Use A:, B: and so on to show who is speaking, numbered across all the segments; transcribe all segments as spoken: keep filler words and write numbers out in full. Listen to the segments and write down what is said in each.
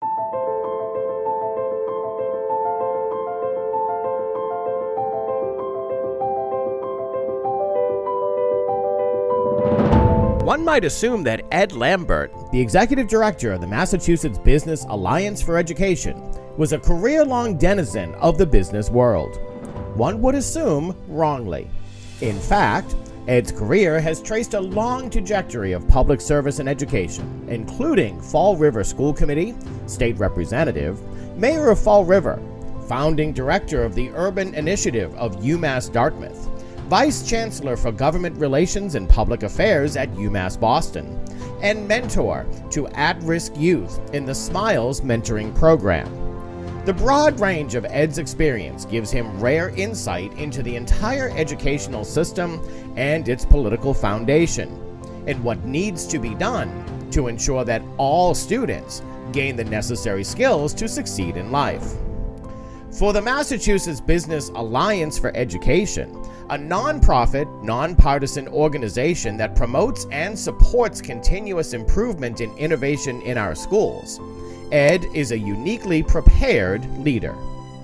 A: One might assume that Ed Lambert, the executive director of the Massachusetts Business Alliance for Education, was a career-long denizen of the business world. One would assume wrongly. In fact, Ed's career has traced a long trajectory of public service and education, including Fall River School Committee, state representative, mayor of Fall River, founding director of the Urban Initiative of UMass Dartmouth, Vice Chancellor for Government Relations and Public Affairs at UMass Boston, and mentor to at-risk youth in the SMILES mentoring program. The broad range of Ed's experience gives him rare insight into the entire educational system and its political foundation, and what needs to be done to ensure that all students gain the necessary skills to succeed in life. For the Massachusetts Business Alliance for Education, a nonprofit, nonpartisan organization that promotes and supports continuous improvement and innovation in our schools, Ed is a uniquely prepared leader.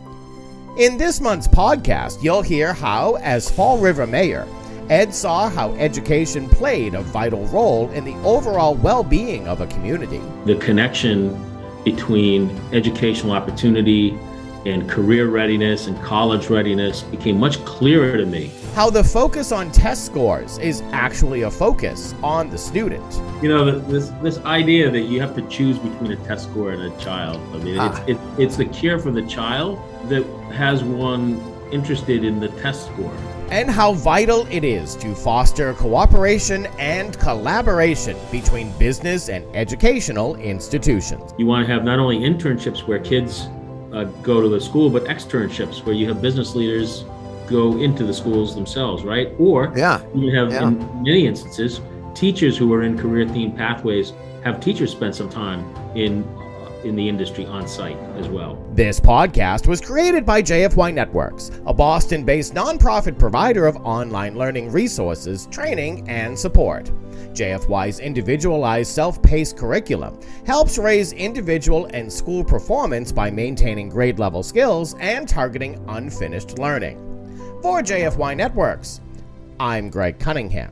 A: In this month's podcast, you'll hear how, as Fall River Mayor, Ed saw how education played a vital role in the overall well-being of a community.
B: The connection between educational opportunity and career readiness and college readiness became much clearer to me.
A: How the focus on test scores is actually a focus on the student.
B: You know, this this idea that you have to choose between a test score and a child. I mean, ah. it's, it, it's the care for the child that has one interested in the test score.
A: And how vital it is to foster cooperation and collaboration between business and educational institutions.
B: You want to have not only internships where kids Uh, go to the school, but externships where you have business leaders go into the schools themselves, right? Or
C: yeah,
B: you have,
C: yeah.
B: in many instances, teachers who are in career-themed pathways have teachers spend some time in uh, in the industry on site as well.
A: This podcast was created by J F Y Networks, a Boston-based nonprofit provider of online learning resources, training, and support. J F Y's individualized self-paced curriculum helps raise individual and school performance by maintaining grade-level skills and targeting unfinished learning. For J F Y Networks, I'm Greg Cunningham.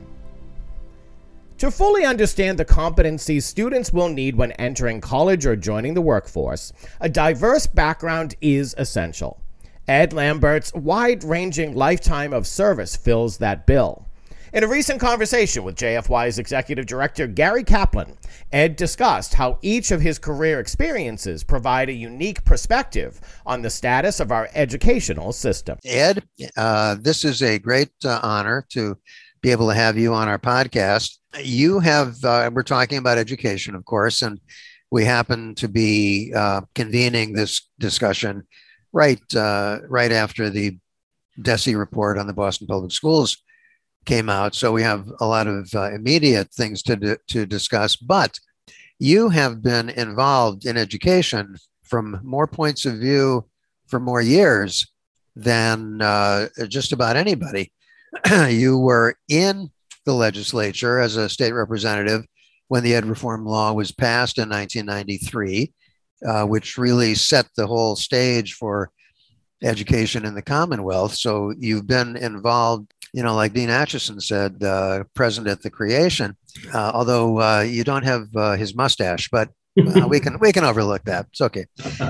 A: To fully understand the competencies students will need when entering college or joining the workforce, a diverse background is essential. Ed Lambert's wide-ranging lifetime of service fills that bill. In a recent conversation with J F Y's executive director, Gary Kaplan, Ed discussed how each of his career experiences provide a unique perspective on the status of our educational system.
C: Ed, uh, this is a great uh, honor to be able to have you on our podcast. You have, uh, we're talking about education, of course, and we happen to be uh, convening this discussion right, uh, right after the DESE report on the Boston Public Schools came out. So we have a lot of uh, immediate things to, d- to discuss, but you have been involved in education from more points of view for more years than uh, just about anybody. You were in the legislature as a state representative when the Ed Reform Law was passed in nineteen ninety-three, uh, which really set the whole stage for education in the Commonwealth. So you've been involved, you know, like Dean Acheson said, uh, present at the creation, uh, although uh, you don't have uh, his mustache, but uh, we can we can overlook that. It's okay.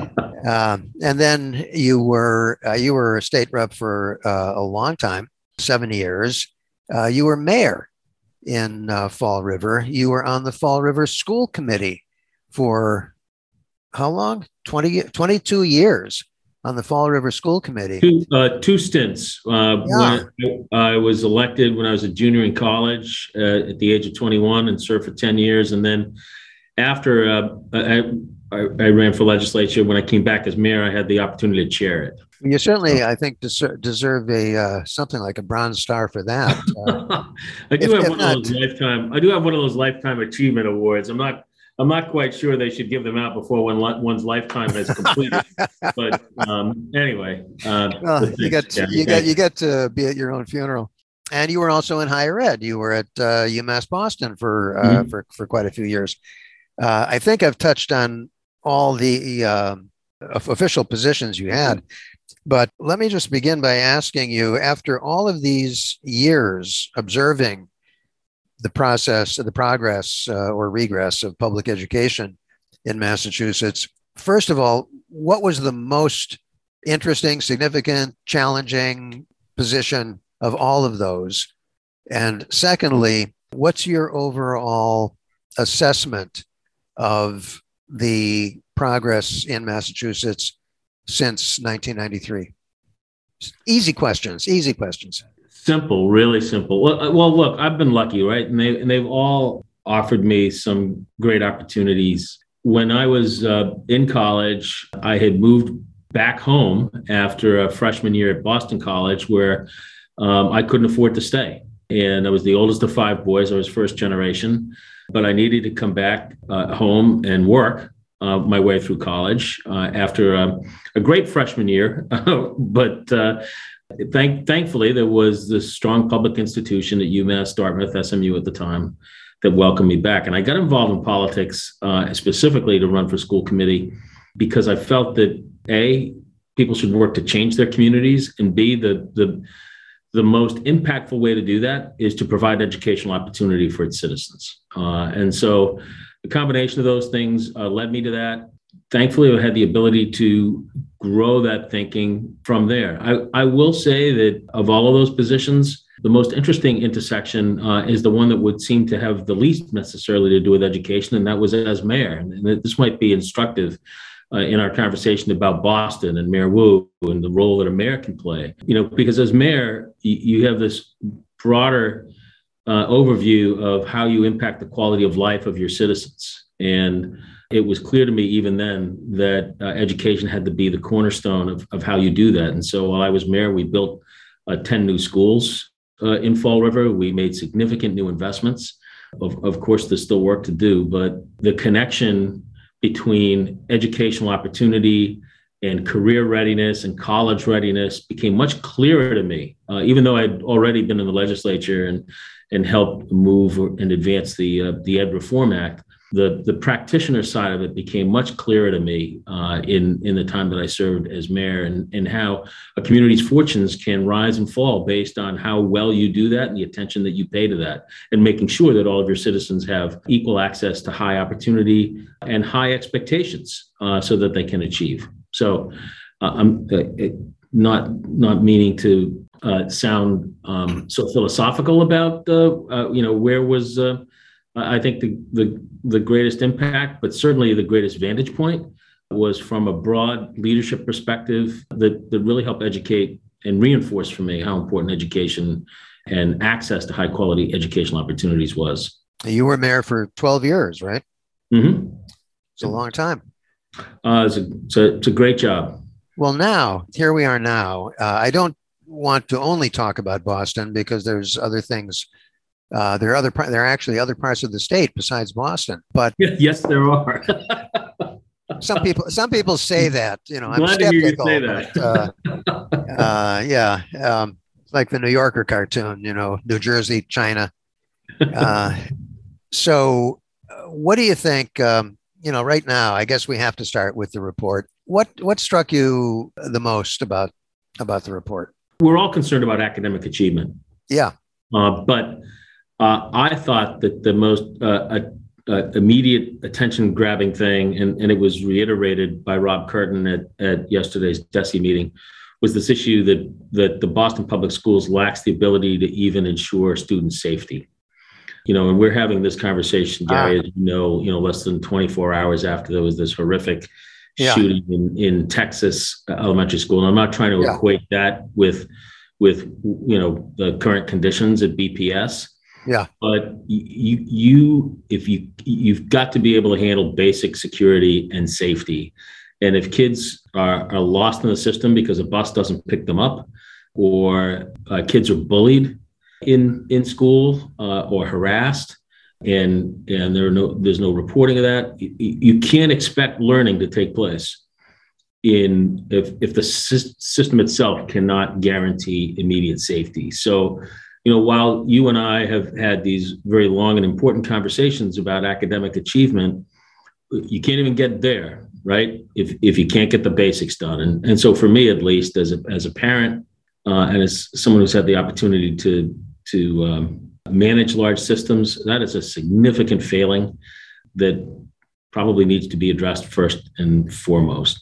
C: Um, and then you were uh, you were a state rep for uh, a long time, seven years. Uh, you were mayor in uh, Fall River. You were on the Fall River School Committee for how long? twenty, twenty-two years. On the Fall River School Committee.
B: Two, uh, two stints. Uh,
C: yeah.
B: When I was elected when I was a junior in college uh, at the age of twenty-one and served for ten years. And then after uh, I, I, I ran for legislature, when I came back as mayor, I had the opportunity to chair it.
C: You certainly, I think, deser- deserve a uh, something like a Bronze Star for that. Uh,
B: I do
C: if,
B: have
C: if
B: one
C: not,
B: of those lifetime. I do have one of those lifetime achievement awards. I'm not. I'm not quite sure they should give them out before when li- one's lifetime has completed. But um, anyway, uh,
C: well, you got to, you got you got to be at your own funeral, and you were also in higher ed. You were at uh, UMass Boston for uh, mm-hmm. for for quite a few years. Uh, I think I've touched on all the uh, official positions you had. But let me just begin by asking you, after all of these years observing the process, the progress uh, or regress of public education in Massachusetts, first of all, what was the most interesting, significant, challenging position of all of those? And secondly, what's your overall assessment of the progress in Massachusetts since nineteen ninety-three? Easy questions, easy questions.
B: Simple, really simple. Well, well, look, I've been lucky, right? And, they, and they've all offered me some great opportunities. When I was uh, in college, I had moved back home after a freshman year at Boston College, where um, I couldn't afford to stay. And I was the oldest of five boys. I was first generation, but I needed to come back uh, home and work uh, my way through college uh, after uh, a great freshman year. but uh, thank, thankfully, there was this strong public institution at UMass Dartmouth, S M U at the time, that welcomed me back. And I got involved in politics uh, specifically to run for school committee because I felt that A, people should work to change their communities, and B, the the the most impactful way to do that is to provide educational opportunity for its citizens. Uh, and so the combination of those things uh, led me to that. Thankfully, I had the ability to grow that thinking from there. I, I will say that of all of those positions, the most interesting intersection uh, is the one that would seem to have the least necessarily to do with education, and that was as mayor. And this might be instructive Uh, in our conversation about Boston and Mayor Wu and the role that a mayor can play. You know, because as mayor, you, you have this broader uh, overview of how you impact the quality of life of your citizens. And it was clear to me even then that uh, education had to be the cornerstone of, of how you do that. And so while I was mayor, we built uh, ten new schools uh, in Fall River. We made significant new investments. Of, of course, there's still work to do, but the connection between educational opportunity and career readiness and college readiness became much clearer to me, uh, even though I'd already been in the legislature and and helped move and advance the uh, the Ed Reform Act. The the practitioner side of it became much clearer to me uh, in in the time that I served as mayor, and and how a community's fortunes can rise and fall based on how well you do that and the attention that you pay to that, and making sure that all of your citizens have equal access to high opportunity and high expectations uh, so that they can achieve. So uh, I'm uh, not not meaning to uh, sound um, so philosophical about uh, uh, you know where was. Uh, I think the, the the greatest impact, but certainly the greatest vantage point, was from a broad leadership perspective that, that really helped educate and reinforce for me how important education and access to high quality educational opportunities was.
C: You were mayor for twelve years, right?
B: Mm-hmm.
C: It's a long time.
B: Uh, it's, a, it's, a, it's a great job.
C: Well, now, here we are now. Uh, I don't want to only talk about Boston because there's other things. Uh, there are other. There are actually other parts of the state besides Boston. But
B: yes, there are.
C: some people. Some people say that. You know, I'm
B: Glad
C: skeptical.
B: to hear you say that.
C: But, uh, uh, yeah, um, it's like the New Yorker cartoon. You know, New Jersey, China. Uh, so, uh, what do you think? Um, you know, right now, I guess we have to start with the report. What What struck you the most about about the report?
B: We're all concerned about academic achievement.
C: Yeah,
B: uh, but. Uh, I thought that the most uh, uh, immediate attention-grabbing thing, and, and it was reiterated by Rob Curtin at, at yesterday's D E S E meeting, was this issue that that the Boston Public Schools lacks the ability to even ensure student safety. You know, and we're having this conversation, Gary, ah. as you know, you know, less than twenty-four hours after there was this horrific yeah. shooting in, in Texas elementary school. And I'm not trying to yeah. equate that with with you know the current conditions at B P S.
C: Yeah,
B: but you you if you you've got to be able to handle basic security and safety, and if kids are, are lost in the system because a bus doesn't pick them up, or uh, kids are bullied in in school uh, or harassed, and and there are no there's no reporting of that, you, you can't expect learning to take place in if if the sy- system itself cannot guarantee immediate safety. So. You know, while you and I have had these very long and important conversations about academic achievement, you can't even get there right? If if you can't get the basics done. And, and so for me, at least, as a, as a parent uh, and as someone who's had the opportunity to, to um, manage large systems, that is a significant failing that probably needs to be addressed first and foremost.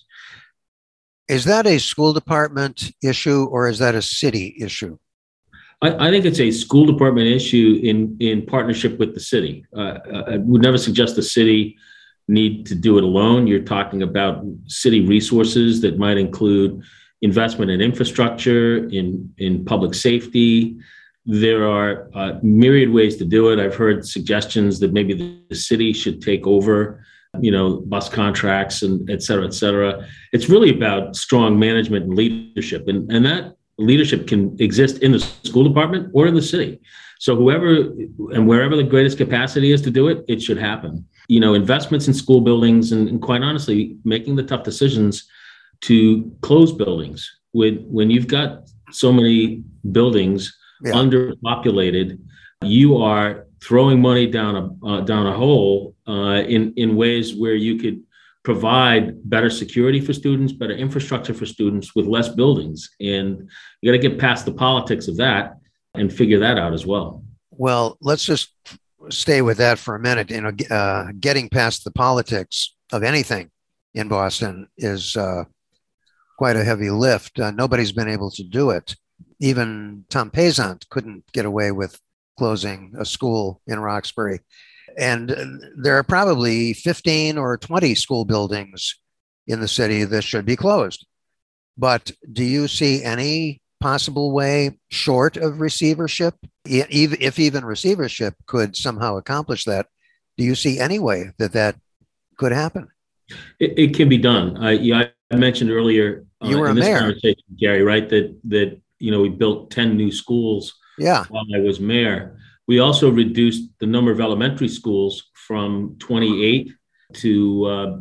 C: Is that a school department issue or is that a city issue?
B: I, I think it's a school department issue in, in partnership with the city. Uh, I would never suggest the city need to do it alone. You're talking about city resources that might include investment in infrastructure, in, in public safety. There are uh, myriad ways to do it. I've heard suggestions that maybe the, the city should take over, you know, bus contracts and et cetera, et cetera. It's really about strong management and leadership. And, and that leadership can exist in the school department or in the city. So whoever and wherever the greatest capacity is to do it, it should happen. You know, investments in school buildings and, and quite honestly, making the tough decisions to close buildings. When, when you've got so many buildings yeah. underpopulated, you are throwing money down a uh, down a hole uh, in in ways where you could provide better security for students, better infrastructure for students with less buildings, and you got to get past the politics of that and figure that out as well.
C: Well, let's just stay with that for a minute. You know, uh, getting past the politics of anything in Boston is uh, quite a heavy lift. Uh, nobody's been able to do it. Even Tom Pezant couldn't get away with closing a school in Roxbury. And there are probably fifteen or twenty school buildings in the city that should be closed. But do you see any possible way short of receivership, if even receivership could somehow accomplish that? Do you see any way that that could happen?
B: It, it can be done. I, yeah, I mentioned earlier uh,
C: you were
B: in
C: a
B: this
C: mayor,
B: conversation, Gary, right? That that you know we built ten new schools.
C: Yeah.
B: While I was mayor. We also reduced the number of elementary schools from twenty-eight to, uh,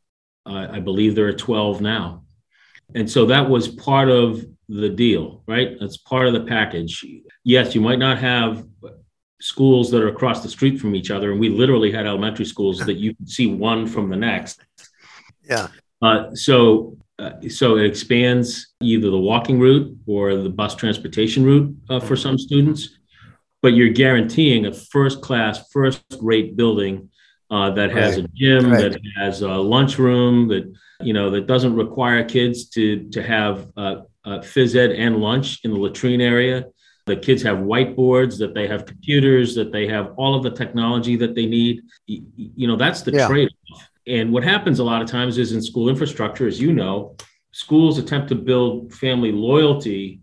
B: I believe there are twelve now. And so that was part of the deal, right? That's part of the package. Yes, you might not have schools that are across the street from each other. And we literally had elementary schools that you could see one from the next.
C: Yeah.
B: Uh, so uh, so it expands either the walking route or the bus transportation route uh, for some students. But you're guaranteeing a first-class, first-rate building uh, that has right. a gym, right. that has a lunchroom, that you know that doesn't require kids to to have uh, uh, phys ed and lunch in the latrine area. The kids have whiteboards, that they have computers, that they have all of the technology that they need. You, you know, that's the yeah. trade-off. And what happens a lot of times is in school infrastructure, as you know, schools attempt to build family loyalty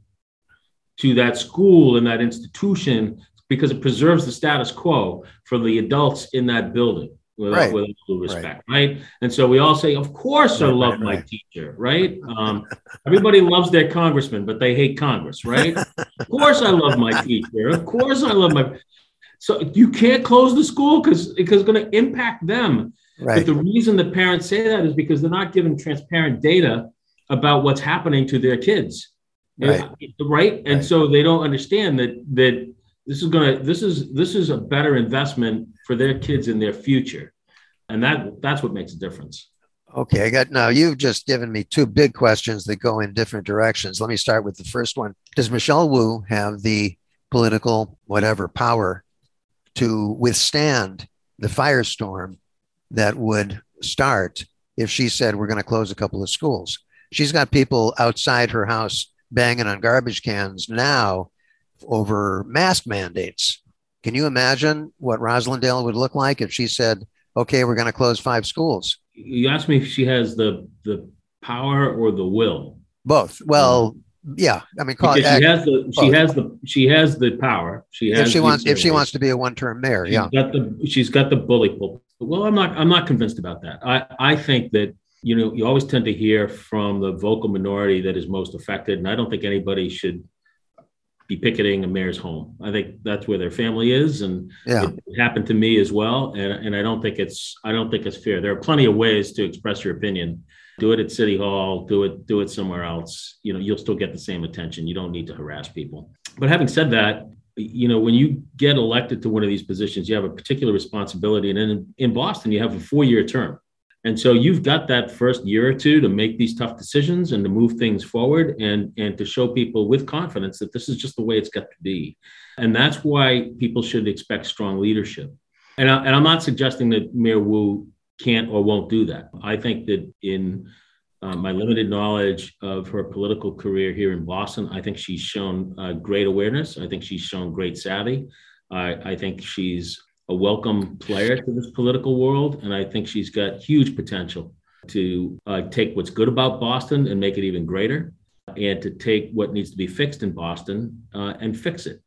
B: to that school and that institution because it preserves the status quo for the adults in that building, with, right. with all due respect, right. right? And so we all say, of course, right, I love right, my right. teacher, right? Um, everybody loves their congressman, but they hate Congress, right? Of course, I love my teacher. Of course, I love my. So you can't close the school because because it's going to impact them. Right. But the reason that parents say that is because they're not given transparent data about what's happening to their kids, right? And, right? And right. so they don't understand that that. This is going to, this is, this is a better investment for their kids in their future. And that, that's what makes a difference.
C: Okay. I got, now you've just given me two big questions that go in different directions. Let me start with the first one. Does Michelle Wu have the political, whatever, power to withstand the firestorm that would start if she said, we're going to close a couple of schools? She's got people outside her house banging on garbage cans now over mask mandates. Can you imagine what Roslindale would look like if she said, okay, we're going to close five schools?
B: You asked me if she has the the power or the will.
C: Both. Well, um, yeah. I mean, call it,
B: she has the both. she has the she has the power. She has
C: if she wants
B: authority.
C: if she wants to be a one-term mayor.
B: She's
C: yeah.
B: got the she's got the bully pulpit. Well, I'm not I'm not convinced about that. I, I think that, you know, you always tend to hear from the vocal minority that is most affected. And I don't think anybody should be picketing a mayor's home. I think that's where their family is, and yeah. it happened to me as well. And, and I don't think it's I don't think it's fair. There are plenty of ways to express your opinion. Do it at City Hall. Do it do it somewhere else. You know, you'll still get the same attention. You don't need to harass people. But having said that, you know, when you get elected to one of these positions, you have a particular responsibility. And in in Boston, you have a four-year term. And so you've got that first year or two to make these tough decisions and to move things forward and, and to show people with confidence that this is just the way it's got to be. And that's why people should expect strong leadership. And, I, and I'm not suggesting that Mayor Wu can't or won't do that. I think that in uh, my limited knowledge of her political career here in Boston, I think she's shown uh, great awareness. I think she's shown great savvy. I, I think she's a welcome player to this political world. And I think she's got huge potential to uh, take what's good about Boston and make it even greater, and to take what needs to be fixed in Boston uh, and fix it.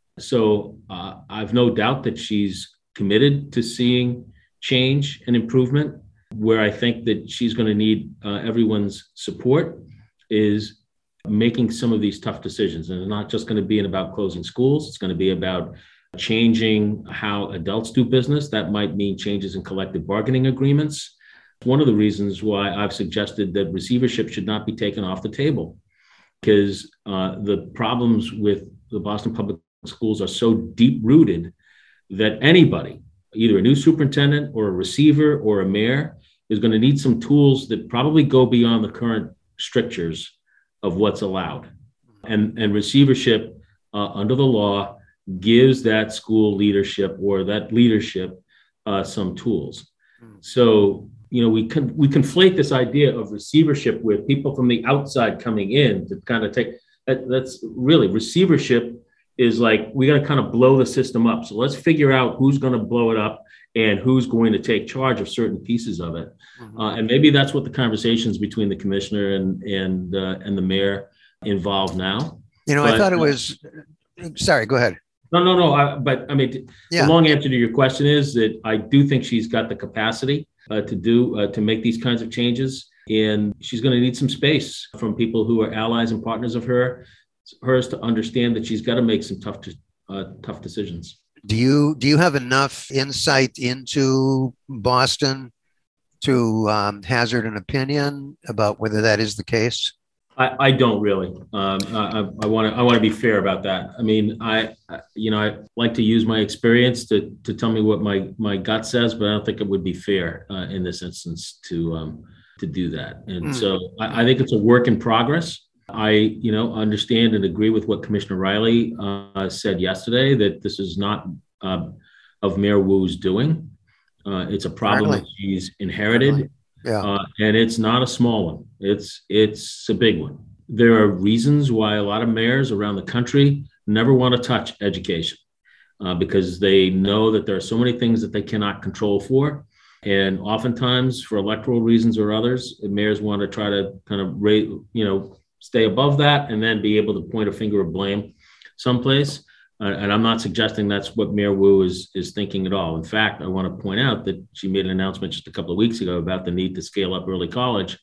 B: So uh, I've no doubt that she's committed to seeing change and improvement. Where I think that she's going to need uh, everyone's support is making some of these tough decisions. And it's not just going to be about closing schools. It's going to be about changing how adults do business. That might mean changes in collective bargaining agreements. One of the reasons why I've suggested that receivership should not be taken off the table, because uh, the problems with the Boston Public Schools are so deep-rooted that anybody, either a new superintendent or a receiver or a mayor, is going to need some tools that probably go beyond the current strictures of what's allowed. And, and receivership uh, under the law gives that school leadership or that leadership uh, some tools. So, you know, we can we conflate this idea of receivership with people from the outside coming in to kind of take that, that's really receivership is like, we got to kind of blow the system up. So let's figure out who's going to blow it up and who's going to take charge of certain pieces of it. Mm-hmm. Uh, and maybe that's what the conversations between the commissioner and and uh, and the mayor involve now.
C: You know, but, I thought it was, sorry, go ahead.
B: No, no, no. I, but I mean, yeah. The long answer to your question is that I do think she's got the capacity uh, to do, uh, to make these kinds of changes. And she's going to need some space from people who are allies and partners of her, hers to understand that she's got to make some tough, uh, tough decisions.
C: Do you, do you have enough insight into Boston to um, hazard an opinion about whether that is the case?
B: I, I don't really. Um, I want to. I want to be fair about that. I mean, I, you know, I like to use my experience to to tell me what my my gut says, but I don't think it would be fair uh, in this instance to um, to do that. And mm. so I, I think it's a work in progress. I, you know, understand and agree with what Commissioner Riley uh, said yesterday, that this is not uh, of Mayor Wu's doing. Uh, it's a problem Apparently. that she's inherited. Apparently. Yeah. Uh, and it's not a small one. It's it's a big one. There are reasons why a lot of mayors around the country never want to touch education uh, because they know that there are so many things that they cannot control for. And oftentimes, for electoral reasons or others, mayors want to try to kind of rate, you know, stay above that and then be able to point a finger of blame someplace. Uh, and I'm not suggesting that's what Mayor Wu is, is thinking at all. In fact, I want to point out that she made an announcement just a couple of weeks ago about the need to scale up early college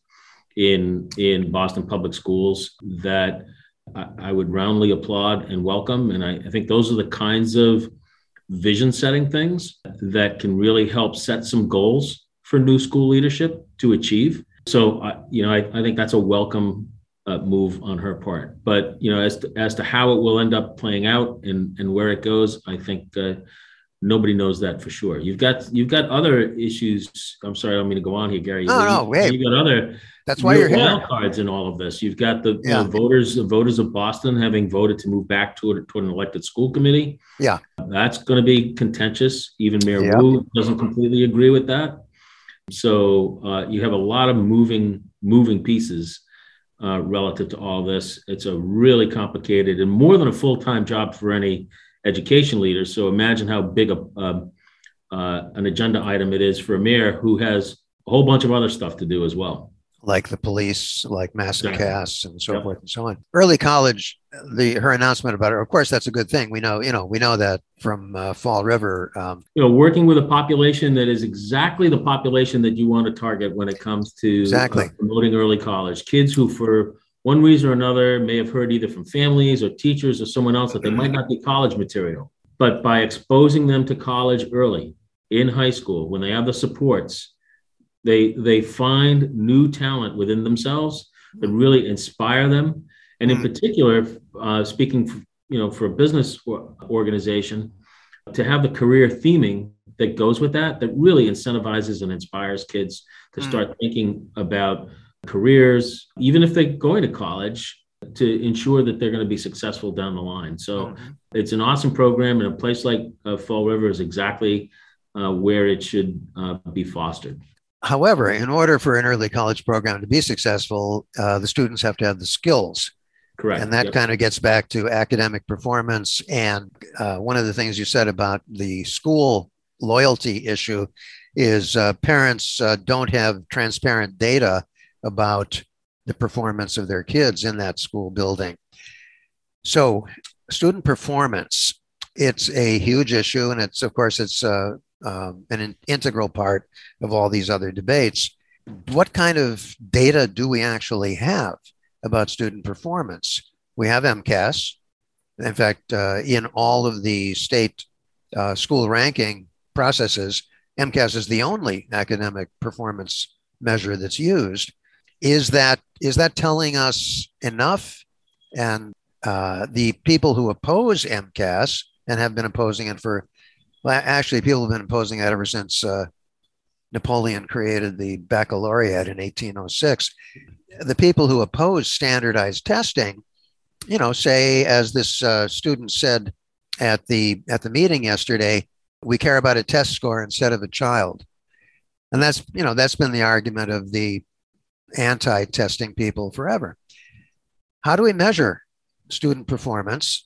B: in, in Boston public schools that I, I would roundly applaud and welcome. And I, I think those are the kinds of vision setting things that can really help set some goals for new school leadership to achieve. So, I, you know, I, I think that's a welcome Uh, move on her part. But, you know, as to, as to how it will end up playing out and, and where it goes, I think uh, nobody knows that for sure. You've got you've got other issues. I'm sorry, I don't mean to go on here, Gary.
C: No,
B: you,
C: no, wait.
B: You've got other
C: That's why you're
B: wild
C: here.
B: cards in all of this. You've got the
C: yeah.
B: you know, voters, the voters of Boston having voted to move back toward, toward an elected school committee.
C: Yeah.
B: That's going to be contentious. Even Mayor
C: yeah.
B: Wu doesn't completely agree with that. So uh, you have a lot of moving moving pieces Uh, relative to all this. It's a really complicated and more than a full-time job for any education leader. So imagine how big a, uh, uh, an agenda item it is for a mayor who has a whole bunch of other stuff to do as well.
C: Like the police, like Massacas
B: exactly.
C: and so
B: yep.
C: forth and so on. Early college, the her announcement about it, of course, that's a good thing. We know, you know, we know that from uh, Fall River. Um,
B: you know, working with a population that is exactly the population that you want to target when it comes to
C: exactly.
B: uh, promoting early college. Kids who, for one reason or another, may have heard either from families or teachers or someone else that they might not be college material. But by exposing them to college early in high school, when they have the supports, They they find new talent within themselves that really inspire them. And in particular, uh, speaking, for, you know, for a business organization, to have the career theming that goes with that, that really incentivizes and inspires kids to start mm. thinking about careers, even if they're going to college, to ensure that they're going to be successful down the line. So mm-hmm. it's an awesome program, and a place like uh, Fall River is exactly uh, where it should uh, be fostered.
C: However, in order for an early college program to be successful, uh, the students have to have the skills.
B: Correct.
C: And that
B: yep.
C: kind of gets back to academic performance. And uh, one of the things you said about the school loyalty issue is uh, parents uh, don't have transparent data about the performance of their kids in that school building. So student performance, it's a huge issue. And it's, of course, it's uh, um, an integral part of all these other debates. What kind of data do we actually have about student performance? We have MCAS. In fact, uh, in all of the state uh, school ranking processes, MCAS is the only academic performance measure that's used. Is that is that telling us enough? And uh, the people who oppose MCAS and have been opposing it for, well, actually, people have been opposing it ever since uh, Napoleon created the baccalaureate in eighteen oh six. The people who oppose standardized testing, you know, say, as this uh, student said at the at the meeting yesterday, we care about a test score instead of a child. And that's, you know, that's been the argument of the anti-testing people forever. How do we measure student performance,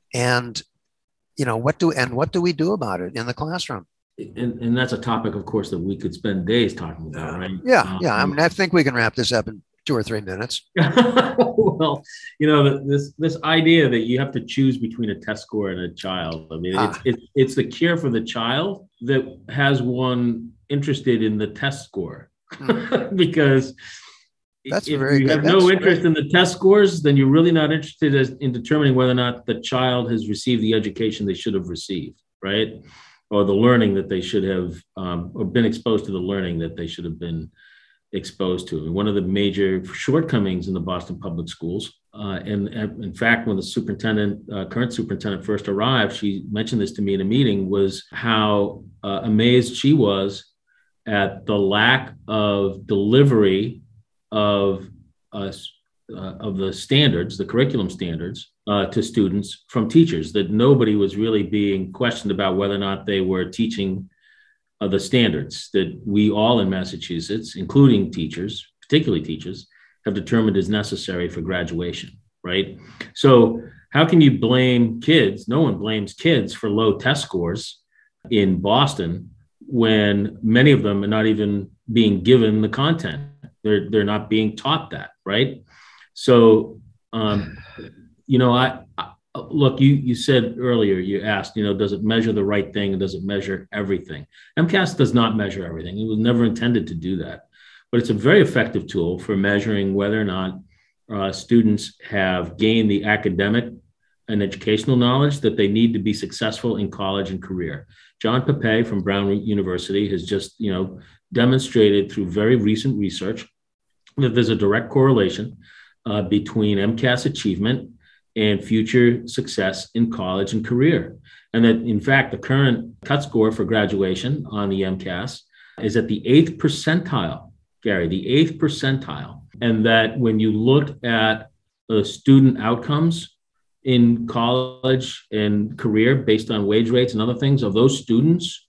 C: and you know what do and what do we do about it in the classroom?
B: And, and that's a topic, of course, that we could spend days talking about, right?
C: Yeah,
B: um,
C: yeah. I mean, I think we can wrap this up in two or three minutes.
B: Well, you know, this this idea that you have to choose between a test score and a child. I mean, ah. it's, it's it's the cure for the child that has one interested in the test score, mm. because
C: That's
B: if
C: very
B: you
C: good.
B: have no
C: That's
B: interest
C: great.
B: in the test scores, then you're really not interested as, in determining whether or not the child has received the education they should have received, right? Or the learning that they should have, um, or been exposed to the learning that they should have been exposed to. And one of the major shortcomings in the Boston public schools, uh, and, and in fact, when the superintendent, uh, current superintendent first arrived, she mentioned this to me in a meeting, was how uh, amazed she was at the lack of delivery of uh, uh, of the standards, the curriculum standards, uh, to students from teachers, that nobody was really being questioned about whether or not they were teaching uh, the standards that we all in Massachusetts, including teachers, particularly teachers, have determined is necessary for graduation, right? So how can you blame kids? No one blames kids for low test scores in Boston when many of them are not even being given the content. They're they're not being taught that, right? So, um, you know, I, I look. You you said earlier. You asked, you know, does it measure the right thing? Does it measure everything? MCAS does not measure everything. It was never intended to do that, but it's a very effective tool for measuring whether or not uh, students have gained the academic and educational knowledge that they need to be successful in college and career. John Papay from Brown University has just, you know, demonstrated through very recent research that there's a direct correlation uh, between MCAS achievement and future success in college and career. And that, in fact, the current cut score for graduation on the MCAS is at the eighth percentile, Gary, the eighth percentile. And that when you look at the student outcomes in college and career based on wage rates and other things of those students,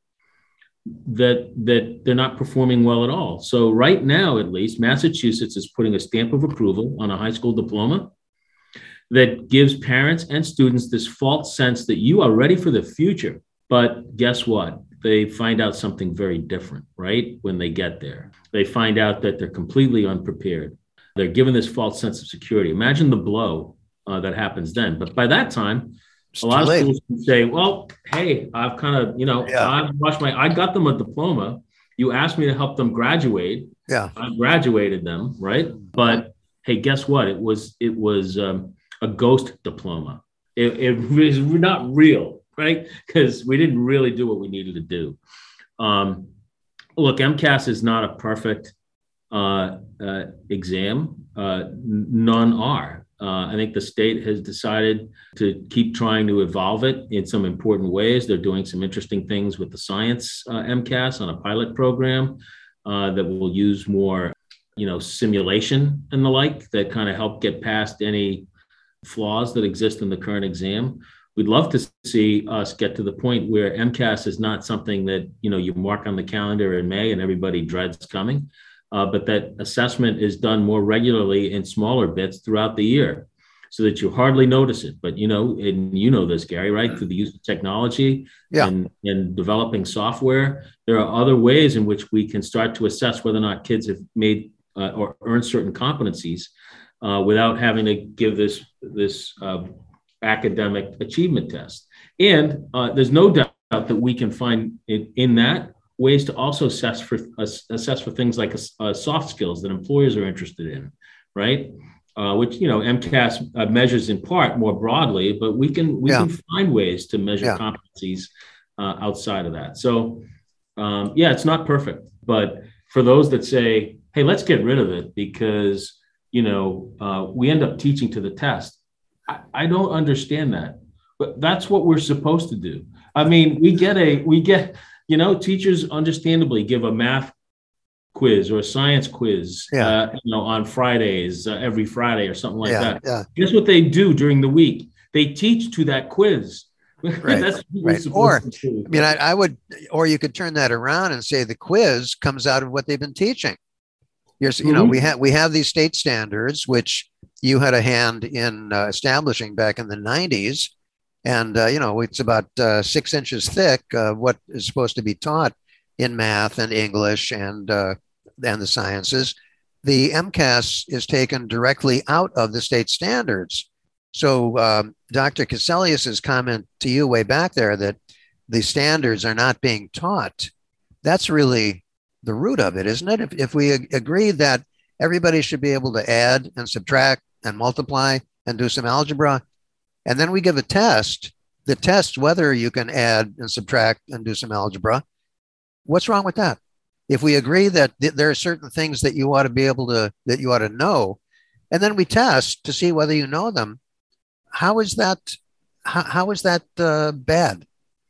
B: that that they're not performing well at all. So right now, at least, Massachusetts is putting a stamp of approval on a high school diploma that gives parents and students this false sense that you are ready for the future. But guess what? They find out something very different, right? When they get there, they find out that they're completely unprepared. They're given this false sense of security. Imagine the blow uh, that happens then. But by that time,
C: It's
B: a lot of
C: late.
B: schools can say, well, hey, I've kind of, you know,
C: Yeah.
B: I've watched my, I got them a diploma. You asked me to help them graduate.
C: Yeah.
B: I graduated them, right? But hey, guess what? It was, it was um, a ghost diploma. It, it was not real, right? Because we didn't really do what we needed to do. Um, look, MCAS is not a perfect uh, uh, exam. Uh, none are. Uh, I think the state has decided to keep trying to evolve it in some important ways. They're doing some interesting things with the science uh, MCAS on a pilot program uh, that will use more, you know, simulation and the like that kind of help get past any flaws that exist in the current exam. We'd love to see us get to the point where MCAS is not something that, you know, you mark on the calendar in May and everybody dreads coming. Uh, but that assessment is done more regularly in smaller bits throughout the year so that you hardly notice it. But, you know, and you know this, Gary, right? Through the use of technology
C: yeah.
B: and, and developing software, there are other ways in which we can start to assess whether or not kids have made uh, or earned certain competencies uh, without having to give this, this uh, academic achievement test. And uh, there's no doubt that we can find it in that ways to also assess for uh, assess for things like uh, soft skills that employers are interested in, right? Uh, which, you know, MCAS uh, measures in part more broadly, but we can we
C: yeah.
B: can find ways to measure yeah. competencies uh, outside of that. So, um, yeah, it's not perfect, but for those that say, "Hey, let's get rid of it," because you know uh, we end up teaching to the test, I, I don't understand that, but that's what we're supposed to do. I mean, we get a we get. You know, teachers understandably give a math quiz or a science quiz,
C: yeah.
B: uh, you know, on Fridays, uh, every Friday or something like
C: yeah,
B: that.
C: Yeah.
B: Guess what they do during the week? They teach to that quiz.
C: Right.
B: That's
C: right. Or, I mean, I, I would, or you could turn that around and say the quiz comes out of what they've been teaching. You're, you mm-hmm. know, we have we have these state standards, which you had a hand in uh, establishing back in the nineties. And, uh, you know, it's about uh, six inches thick, uh, what is supposed to be taught in math and English and uh, and the sciences. The MCAS is taken directly out of the state standards. So um, Doctor Cassellius's comment to you way back there that the standards are not being taught, that's really the root of it, isn't it? If, if we ag- agree that everybody should be able to add and subtract and multiply and do some algebra, and then we give a test that tests whether you can add and subtract and do some algebra. What's wrong with that? If we agree that th- there are certain things that you ought to be able to, that you ought to know, and then we test to see whether you know them, how is that, how, how is that uh, bad?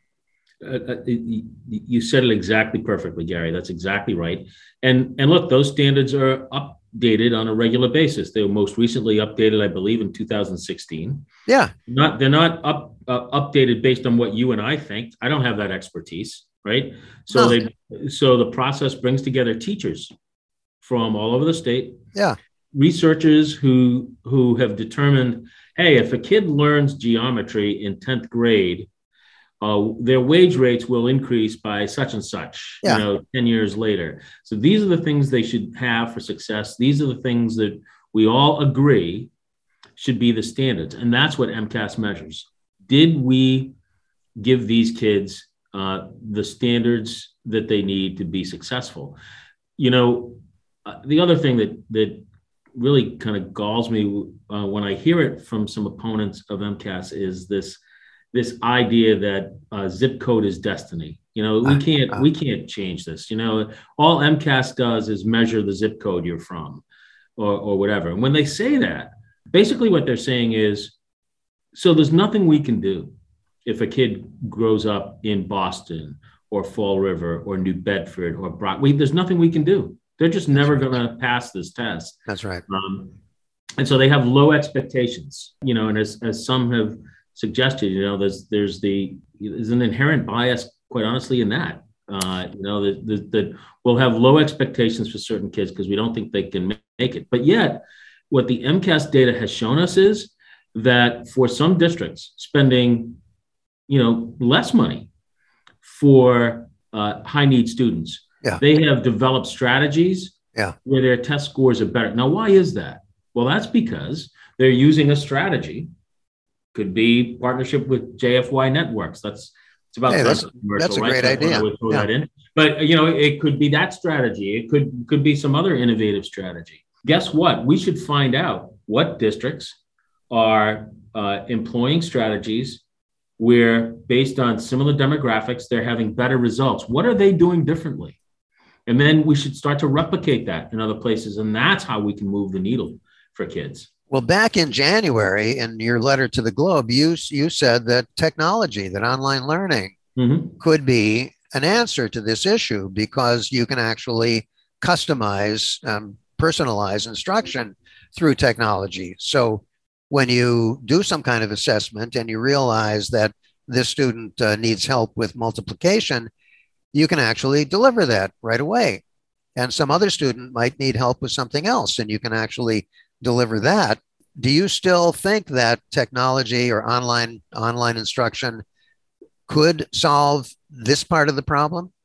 B: Uh, you said it exactly perfectly, Gary. That's exactly right. And, and look, those standards are updated on a regular basis. They were most recently updated, I believe, in two thousand sixteen.
C: Yeah.
B: Not they're not up uh, updated based on what you and I think. I don't have that expertise, right? So
C: no.
B: they so the process brings together teachers from all over the state.
C: Yeah.
B: Researchers who who have determined, hey, if a kid learns geometry in tenth grade, Uh, their wage rates will increase by such and such, yeah. you know, ten years later. So these are the things they should have for success. These are the things that we all agree should be the standards. And that's what MCAS measures. Did we give these kids uh, the standards that they need to be successful? You know, uh, the other thing that, that really kind of galls me uh, when I hear it from some opponents of MCAS is this this idea that uh, zip code is destiny. You know, we can't, we can't change this. You know, all MCAS does is measure the zip code you're from or, or whatever. And when they say that, basically what they're saying is, so there's nothing we can do if a kid grows up in Boston or Fall River or New Bedford or Brock. We, there's nothing we can do. They're just never going to pass this test.
C: That's right.
B: Um, and so they have low expectations, you know, and as, as some have suggested, you know, there's there's the there's an inherent bias, quite honestly, in that. Uh, you know, that, that, that we'll have low expectations for certain kids because we don't think they can make it. But yet, what the MCAS data has shown us is that for some districts spending, you know, less money for uh, high need students,
C: yeah.
B: they have developed strategies
C: yeah.
B: where their test scores are better. Now, why is that? Well, that's because they're using a strategy. Could be partnership with J F Y Networks. That's it's about
C: hey, that's,
B: commercial,
C: that's a
B: right?
C: great
B: That's
C: idea.
B: I would throw
C: yeah.
B: that in. But you know, it could be that strategy. It could could be some other innovative strategy. Guess what? We should find out what districts are uh, employing strategies where, based on similar demographics, they're having better results. What are they doing differently? And then we should start to replicate that in other places, and that's how we can move the needle. for kids.
C: Well, back in January, in your letter to the Globe, you you said that technology, that online learning, mm-hmm. could be an answer to this issue because you can actually customize, um, personalize instruction through technology. So when you do some kind of assessment and you realize that this student uh, needs help with multiplication, you can actually deliver that right away. And some other student might need help with something else, and you can actually deliver that. Do you still think that technology or online online instruction could solve this part of the problem?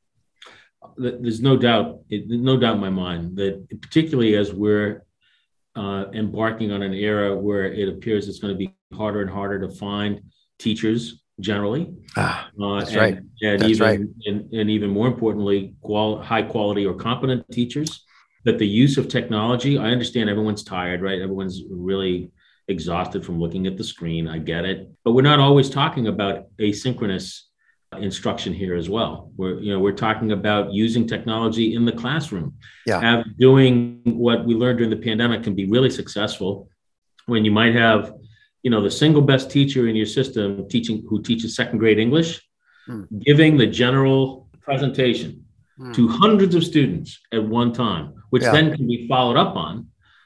B: There's no doubt, no doubt in my mind that, particularly as we're uh, embarking on an era where it appears it's going to be harder and harder to find teachers generally.
C: Ah, that's
B: uh,
C: right.
B: And, and
C: that's
B: even
C: right.
B: and, and even more importantly, qual- high quality or competent teachers. That the use of technology, I understand everyone's tired, right? Everyone's really exhausted from looking at the screen. I get it. But we're not always talking about asynchronous instruction here as well. We're, you know, we're talking about using technology in the classroom.
C: Yeah.
B: Have, doing what we learned during the pandemic can be really successful when you might have, you know, the single best teacher in your system teaching who teaches second grade English, hmm. giving the general presentation to hundreds of students at one time, which yeah. then can be followed up on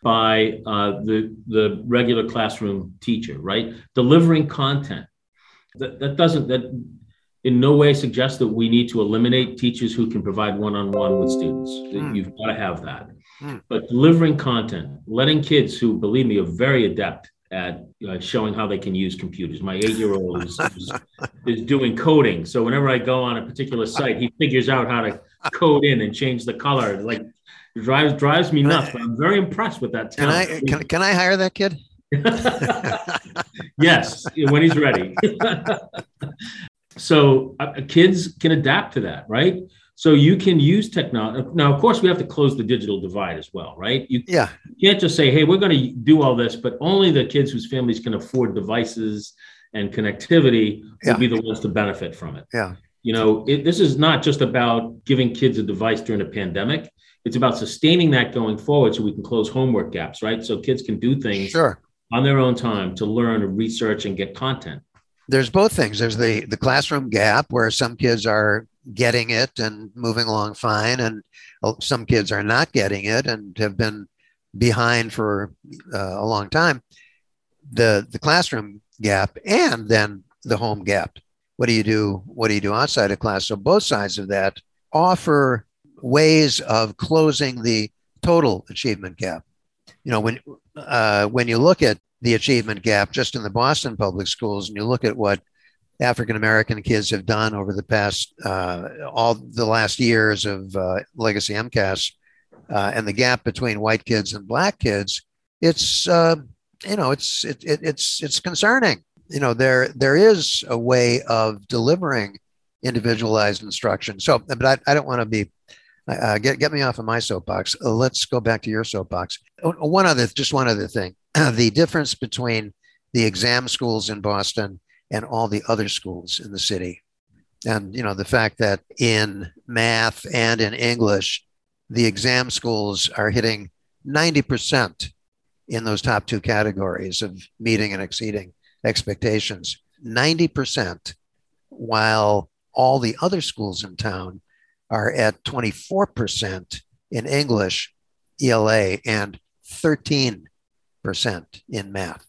B: by uh, the, the regular classroom teacher, right? Delivering content. That, that doesn't, that in no way suggests that we need to eliminate teachers who can provide one-on-one with students. Mm. You've got to have that. Mm. But delivering content, letting kids who, believe me, are very adept at uh, showing how they can use computers. My eight-year-old is, is, is doing coding. So whenever I go on a particular site, he figures out how to code in and change the color. Like, it drives drives me nuts, but I'm very impressed with that talent.
C: Can I can, can I hire that kid?
B: Yes, when he's ready. So uh, kids can adapt to that, right? So you can use technology. Now, of course, we have to close the digital divide as well, right? You,
C: yeah.
B: you can't just say, hey, we're going to do all this, but only the kids whose families can afford devices and connectivity will
C: yeah.
B: be the ones to benefit from it.
C: Yeah.
B: You know, it, this is not just about giving kids a device during a pandemic. It's about sustaining that going forward so we can close homework gaps, right? So kids can do things
C: sure.
B: on their own time to learn and research and get content.
C: There's both things. There's the, the classroom gap where some kids are getting it and moving along fine, and some kids are not getting it and have been behind for uh, a long time. The the classroom gap and then the home gap. What do you do? What do you do outside of class? So both sides of that offer ways of closing the total achievement gap. You know, when uh, when you look at the achievement gap just in the Boston public schools, and you look at what African-American kids have done over the past, uh, all the last years of uh, Legacy MCAS, uh, and the gap between white kids and black kids, it's, uh, you know, it's, it, it, it's, it's concerning. You know, there, there is a way of delivering individualized instruction. So, but I, I don't want to be, uh, get, get me off of my soapbox. Uh, let's go back to your soapbox. One other, just one other thing. The difference between the exam schools in Boston and all the other schools in the city. And, you know, the fact that in math and in English, the exam schools are hitting ninety percent in those top two categories of meeting and exceeding expectations, ninety percent, while all the other schools in town are at twenty-four percent in English, E L A, and thirteen percent in math.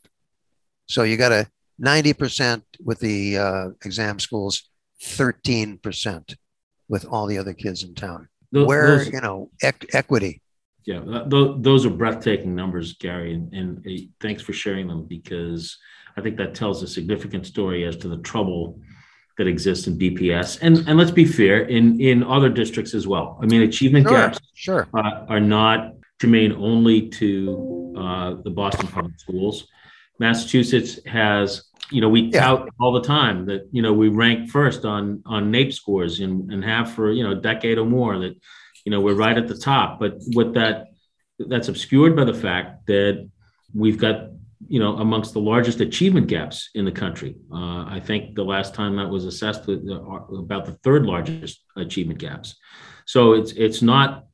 C: So you got a ninety percent with the uh, exam schools, thirteen percent with all the other kids in town. Those, Where, those, you know, ec- equity.
B: Yeah, th- those are breathtaking numbers, Gary, and, and uh, thanks for sharing them, because I think that tells a significant story as to the trouble that exists in B P S. And and let's be fair, in, in other districts as well. I mean, achievement
C: sure,
B: gaps
C: sure.
B: Uh, are not germane only to uh, the Boston public schools. Massachusetts has, you know, we yeah. tout all the time that, you know, we rank first on on NAEP scores and, and have for, you know, a decade or more, that, you know, we're right at the top. But what that that's obscured by the fact that we've got, you know, amongst the largest achievement gaps in the country. Uh, I think the last time that was assessed, with, uh, about the third largest achievement gaps. So it's it's not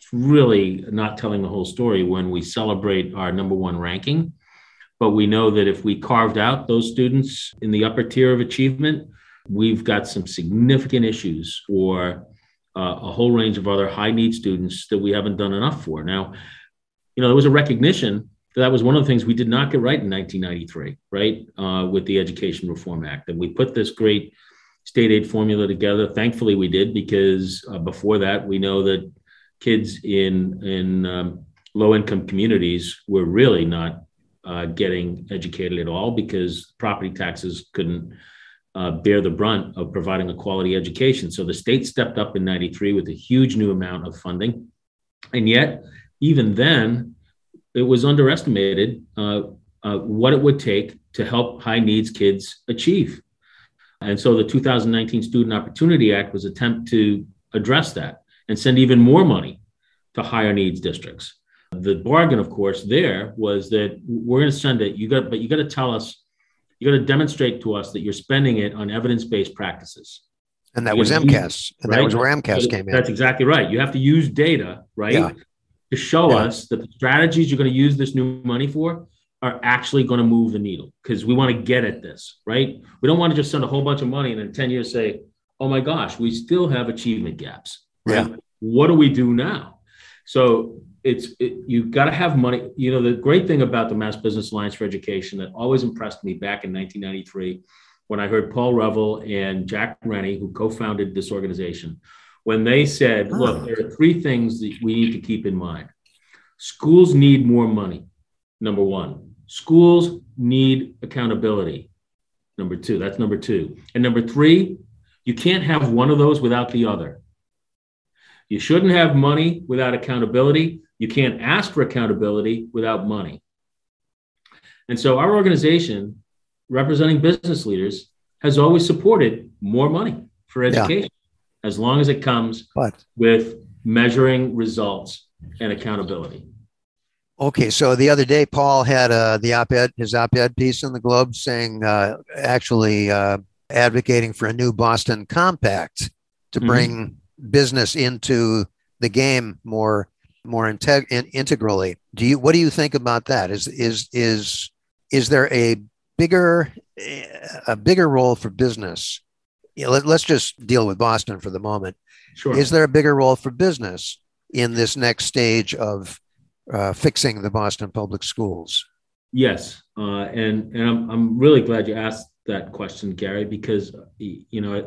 B: it's really not telling the whole story when we celebrate our number one ranking. But we know that if we carved out those students in the upper tier of achievement, we've got some significant issues for uh, a whole range of other high need students that we haven't done enough for. Now, you know, there was a recognition that that was one of the things we did not get right in nineteen ninety-three, right, uh, with the Education Reform Act. And we put this great state aid formula together. Thankfully, we did, because uh, before that, we know that kids in, in um, low-income communities were really not uh, getting educated at all because property taxes couldn't uh, bear the brunt of providing a quality education. So the state stepped up in ninety-three with a huge new amount of funding. And yet, even then, it was underestimated uh, uh, what it would take to help high needs kids achieve. And so the two thousand nineteen Student Opportunity Act was an attempt to address that and send even more money to higher needs districts. The bargain, of course, there was that we're going to send it, you got, but you got to tell us, you got to demonstrate to us that you're spending it on evidence-based practices.
C: And that was MCAS. And that was where MCAS came in.
B: That's exactly right. You have to use data, right?
C: Yeah.
B: To show
C: Yeah.
B: us that the strategies you're going to use this new money for are actually going to move the needle, because we want to get at this, right? We don't want to just send a whole bunch of money and in ten years say, oh my gosh, we still have achievement gaps. Right?
C: Yeah.
B: What do we do now? So it's, it, you've got to have money. You know, the great thing about the Mass Business Alliance for Education that always impressed me back in nineteen ninety-three, when I heard Paul Revel and Jack Rennie, who co-founded this organization, when they said,
C: Oh.
B: look, there are three things that we need to keep in mind. Schools need more money. Number one. Schools need accountability. Number two, that's number two. And number three, you can't have one of those without the other. You shouldn't have money without accountability. You can't ask for accountability without money. And so our organization, representing business leaders, has always supported more money for education, yeah. as long as it comes
C: but,
B: with measuring results and accountability.
C: Okay, so the other day, Paul had uh, the op-ed, his op-ed piece in the Globe saying, uh, actually uh, advocating for a new Boston Compact to bring mm-hmm. business into the game more, more integ- in- integrally. Do you? What do you think about that? Is is is is there a bigger a bigger role for business? You know, let, let's just deal with Boston for the moment.
B: Sure.
C: Is there a bigger role for business in this next stage of Uh, fixing the Boston public schools?
B: Yes. Uh, and and I'm, I'm really glad you asked that question, Gary, because, you know, I,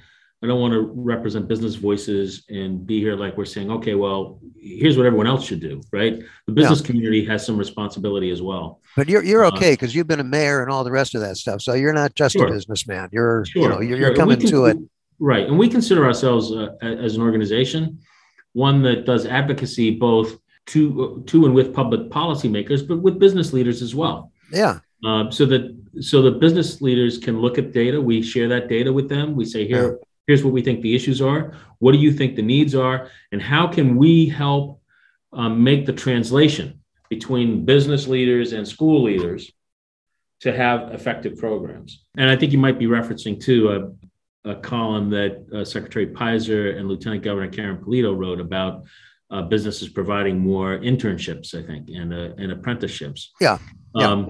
B: I don't want to represent business voices and be here like we're saying, okay, well, here's what everyone else should do, right? The business yeah. community has some responsibility as well.
C: But you're you're okay because uh, you've been a mayor and all the rest of that stuff. So you're not just sure. a businessman. You're, sure. you know, you're, you're coming
B: can,
C: to it.
B: Right. And we consider ourselves uh, as an organization, one that does advocacy both to to and with public policymakers, but with business leaders as well.
C: Yeah.
B: Um, so that so the business leaders can look at data. We share that data with them. We say, here, yeah. here's what we think the issues are. What do you think the needs are? And how can we help um, make the translation between business leaders and school leaders to have effective programs? And I think you might be referencing too a, a column that uh, Secretary Pizer and Lieutenant Governor Karen Polito wrote about Uh, businesses providing more internships, I think, and uh, and apprenticeships.
C: Yeah. yeah.
B: Um,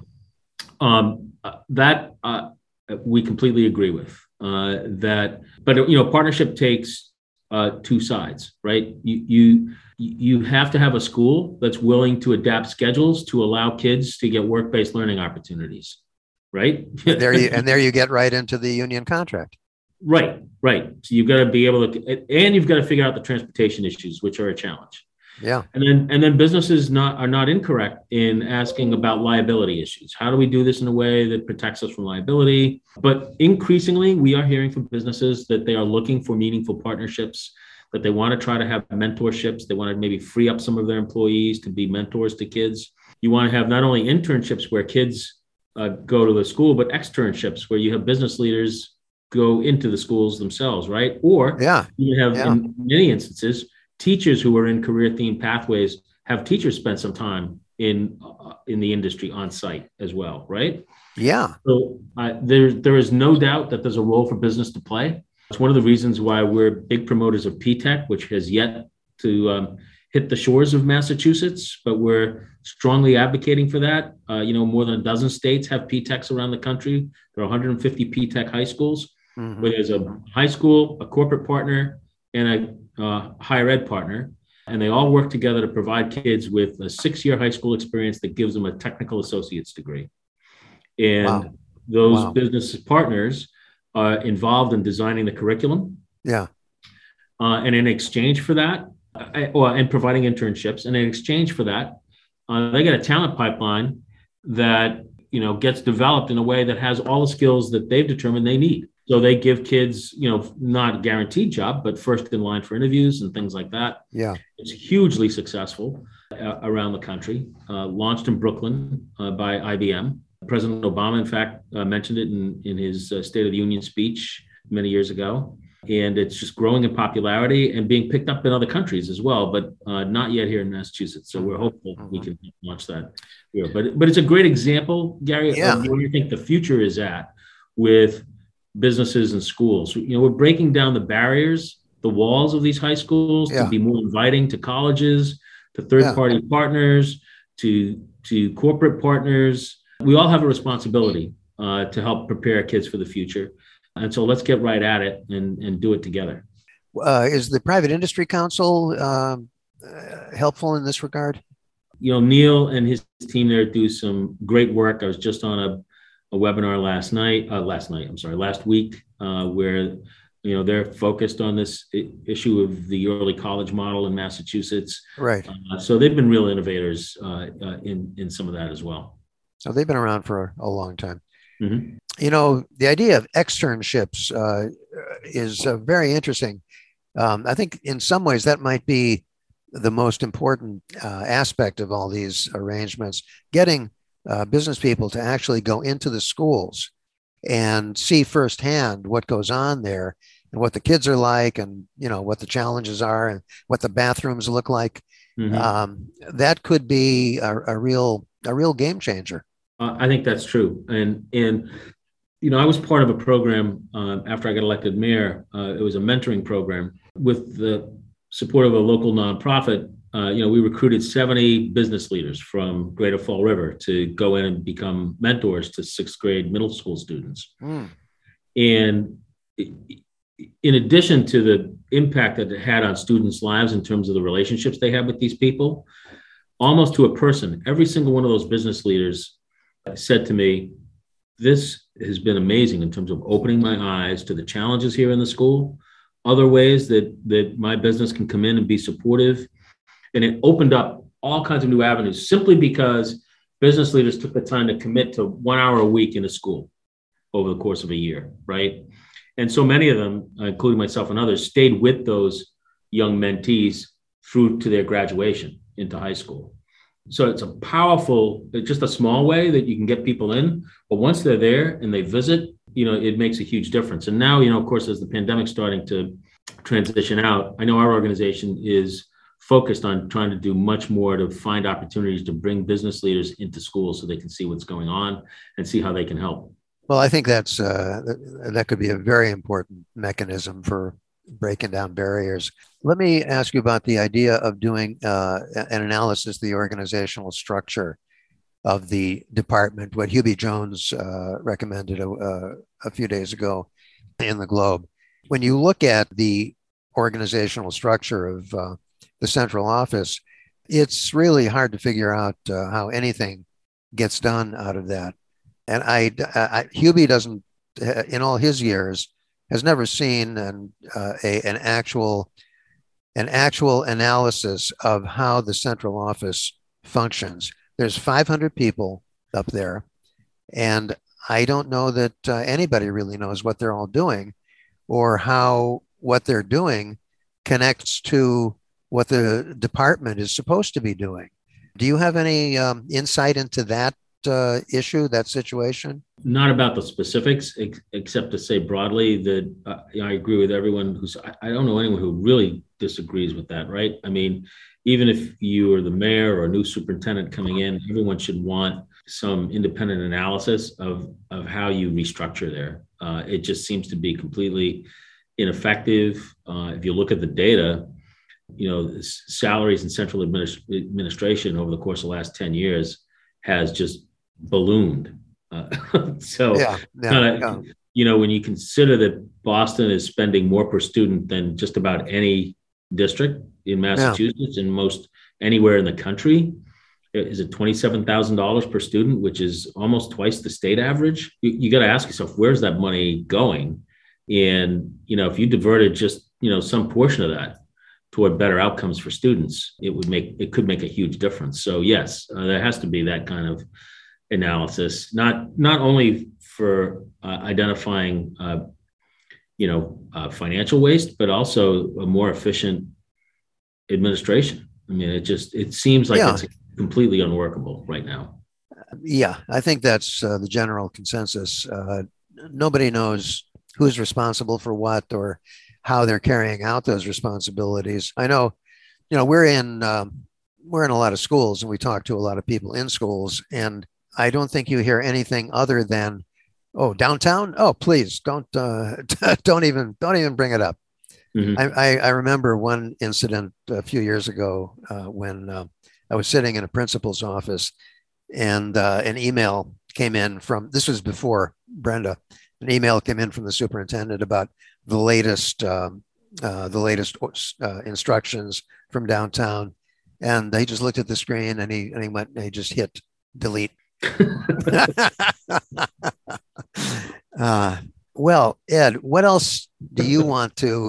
B: um, uh, that uh, we completely agree with. Uh, that, but you know, partnership takes uh, two sides, right? You you you have to have a school that's willing to adapt schedules to allow kids to get work-based learning opportunities, right?
C: and there you and there you get right into the union contract.
B: Right, right. So you've got to be able to, and you've got to figure out the transportation issues, which are a challenge.
C: Yeah.
B: And then, and then businesses not are not incorrect in asking about liability issues. How do we do this in a way that protects us from liability? But increasingly, we are hearing from businesses that they are looking for meaningful partnerships, that they want to try to have mentorships. They want to maybe free up some of their employees to be mentors to kids. You want to have not only internships where kids uh, go to the school, but externships where you have business leaders go into the schools themselves, right? Or
C: yeah,
B: you have,
C: yeah.
B: in many instances, teachers who are in career-themed pathways have teachers spend some time in uh, in the industry on site as well, right?
C: Yeah.
B: So uh, there, there is no doubt that there's a role for business to play. It's one of the reasons why we're big promoters of P TECH, which has yet to um, hit the shores of Massachusetts, but we're strongly advocating for that. Uh, you know, more than a dozen states have P TECs around the country. There are one hundred fifty P TEC high schools, mm-hmm. where there's a high school, a corporate partner, and a uh, higher ed partner. And they all work together to provide kids with a six-year high school experience that gives them a technical associate's degree. And wow. those wow. business partners are involved in designing the curriculum.
C: Yeah.
B: Uh, and in exchange for that, uh, well, and providing internships, and in exchange for that, uh, they get a talent pipeline that, you know, gets developed in a way that has all the skills that they've determined they need. So they give kids, you know, not a guaranteed job, but first in line for interviews and things like that.
C: Yeah.
B: It's hugely successful uh, around the country, uh, launched in Brooklyn uh, by I B M. President Obama, in fact, uh, mentioned it in, in his uh, State of the Union speech many years ago. And it's just growing in popularity and being picked up in other countries as well, but uh, not yet here in Massachusetts. So we're hopeful mm-hmm. we can launch that here. But, but it's a great example, Gary,
C: yeah.
B: of where you think the future is at with businesses and schools. You know, we're breaking down the barriers, the walls of these high schools yeah. to be more inviting to colleges, to third-party yeah. partners, to, to corporate partners. We all have a responsibility uh, to help prepare kids for the future. And so let's get right at it and, and do it together.
C: Uh, is the Private Industry Council um, uh, helpful in this regard?
B: You know, Neil and his team there do some great work. I was just on a a webinar last night, uh, last night, I'm sorry, last week, uh, where, you know, they're focused on this I- issue of the early college model in Massachusetts.
C: Right.
B: Uh, so they've been real innovators uh, uh, in, in some of that as well.
C: So they've been around for a long time.
B: Mm-hmm.
C: You know, the idea of externships uh, is uh, very interesting. Um, I think in some ways that might be the most important uh, aspect of all these arrangements, getting Uh, business people to actually go into the schools and see firsthand what goes on there and what the kids are like, and, you know, what the challenges are and what the bathrooms look like. Mm-hmm. Um, that could be a, a real, a real game changer.
B: Uh, I think that's true. And, and, you know, I was part of a program uh, after I got elected mayor. Uh, it was a mentoring program with the support of a local nonprofit. Uh, you know, we recruited seventy business leaders from Greater Fall River to go in and become mentors to sixth grade middle school students. Mm. And in addition to the impact that it had on students' lives in terms of the relationships they had with these people, almost to a person, every single one of those business leaders said to me, this has been amazing in terms of opening my eyes to the challenges here in the school, other ways that, that my business can come in and be supportive. And it opened up all kinds of new avenues simply because business leaders took the time to commit to one hour a week in a school over the course of a year, right? And so many of them, including myself and others, stayed with those young mentees through to their graduation into high school. So it's a powerful, just a small way that you can get people in. But once they're there and they visit, you know, it makes a huge difference. And now, you know, of course, as the pandemic's starting to transition out, I know our organization is focused on trying to do much more to find opportunities to bring business leaders into schools so they can see what's going on and see how they can help.
C: Well, I think that's uh, that could be a very important mechanism for breaking down barriers. Let me ask you about the idea of doing uh, an analysis of the organizational structure of the department, what Hubie Jones uh, recommended a, a few days ago in the Globe. When you look at the organizational structure of uh, the central office, it's really hard to figure out uh, how anything gets done out of that. And I, I Hubie doesn't, in all his years, has never seen an uh, a, an actual an actual analysis of how the central office functions. There's five hundred people up there, and I don't know that uh, anybody really knows what they're all doing, or how what they're doing connects to what the department is supposed to be doing. Do you have any um, insight into that uh, issue, that situation?
B: Not about the specifics, ex- except to say broadly that uh, you know, I agree with everyone who's, I, I don't know anyone who really disagrees with that, right? I mean, even if you are the mayor or a new superintendent coming in, everyone should want some independent analysis of, of how you restructure there. Uh, it just seems to be completely ineffective. Uh, if you look at the data, you know, salaries and central administ- administration over the course of the last ten years has just ballooned. Uh, so,
C: Yeah, yeah,
B: uh,
C: yeah.
B: you know, when you consider that Boston is spending more per student than just about any district in Massachusetts and most anywhere in the country, is it twenty-seven thousand dollars per student, which is almost twice the state average? You, you got to ask yourself, where's that money going? And, you know, if you diverted just, you know, some portion of that toward better outcomes for students, it would make, it could make a huge difference. So yes, uh, there has to be that kind of analysis, not, not only for uh, identifying, uh, you know, uh, financial waste, but also a more efficient administration. I mean, it just, it seems like
C: Yeah.
B: it's completely unworkable right now.
C: Yeah, I think that's uh, the general consensus. Uh, nobody knows who's responsible for what or how they're carrying out those responsibilities. I know, you know, we're in um, we're in a lot of schools, and we talk to a lot of people in schools, and I don't think you hear anything other than, "Oh, downtown? Oh, please don't uh, don't even don't even bring it up." Mm-hmm. I, I, I remember one incident a few years ago uh, when uh, I was sitting in a principal's office, and uh, an email came in from, this was before Brenda, an email came in from the superintendent about the latest um, uh, the latest uh, instructions from downtown, and he just looked at the screen and he and he went and he just hit delete. uh, well, Ed, what else do you want to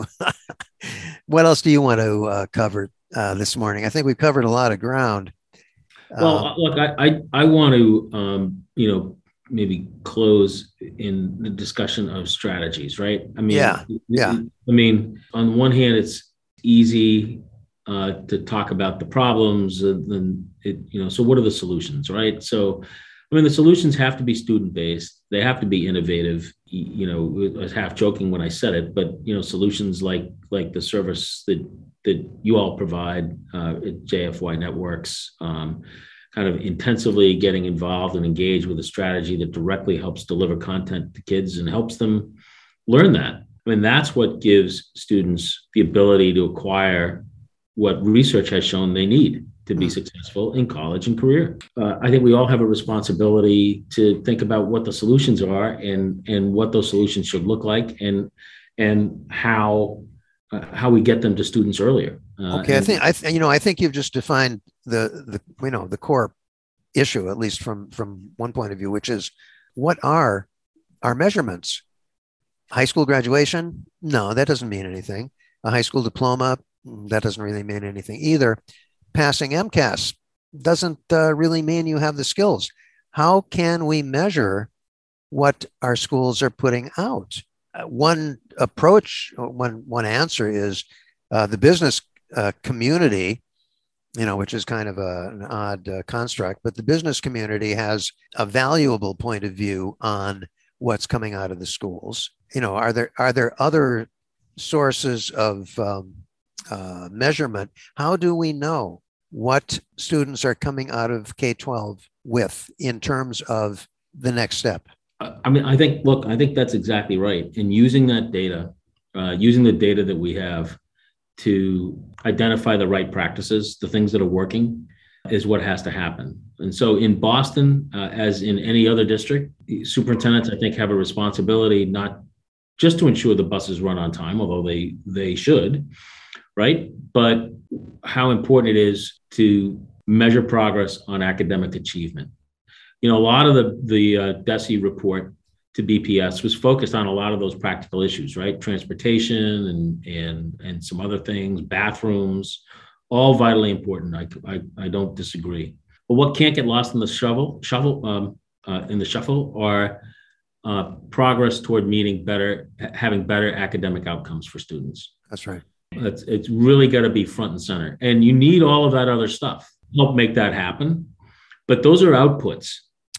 C: what else do you want to uh, cover uh, this morning? I think we've covered a lot of ground.
B: Well, um, look, I I, I want to um, you know, maybe close in the discussion of strategies, right? I mean,
C: yeah, yeah.
B: I mean, on one hand, it's easy uh, to talk about the problems, and then it, you know, so what are the solutions, right? So, I mean, the solutions have to be student-based. They have to be innovative. You know, I was half joking when I said it, but you know, solutions like like the service that that you all provide uh, at J F Y Networks. Um, kind of intensively getting involved and engaged with a strategy that directly helps deliver content to kids and helps them learn that. I mean, that's what gives students the ability to acquire what research has shown they need to be successful in college and career. Uh, I think we all have a responsibility to think about what the solutions are and, and what those solutions should look like, and, and how Uh, how we get them to students earlier.
C: Uh, okay, and, I think I th- you know I think you've just defined the the you know the core issue, at least from from one point of view, which is, what are our measurements? High school graduation? No, that doesn't mean anything. A high school diploma? That doesn't really mean anything either. Passing MCAS doesn't uh, really mean you have the skills. How can we measure what our schools are putting out? Uh, one approach, one one answer is uh, the business uh, community, you know, which is kind of a, an odd uh, construct, but the business community has a valuable point of view on what's coming out of the schools. You know, are there are there other sources of um, uh, measurement? How do we know what students are coming out of K twelve with in terms of the next step?
B: I mean, I think, look, I think that's exactly right. And using that data, uh, using the data that we have to identify the right practices, the things that are working, is what has to happen. And so in Boston, uh, as in any other district, superintendents, I think, have a responsibility not just to ensure the buses run on time, although they they should, right? But how important it is to measure progress on academic achievement. You know, a lot of the, the uh, D E S E report to B P S was focused on a lot of those practical issues, right? Transportation and and and some other things, bathrooms, all vitally important. I, I, I don't disagree. But what can't get lost in the shovel, shovel um, uh, in the shuffle are uh, progress toward meeting better, having better academic outcomes for students.
C: That's right.
B: It's, it's really got to be front and center. And you need all of that other stuff to help make that happen. But those are outputs.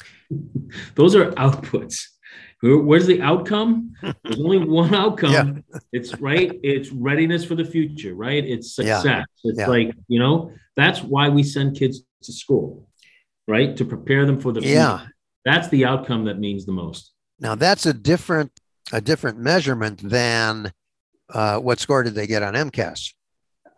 B: Those are outputs. Where's the outcome? There's only one outcome. Yeah. It's right. It's readiness for the future, right? It's success. Yeah. It's yeah. like, you know, that's why we send kids to school, right? To prepare them for the future.
C: Yeah.
B: That's the outcome that means the most.
C: Now that's a different, a different measurement than uh, what score did they get on MCAS.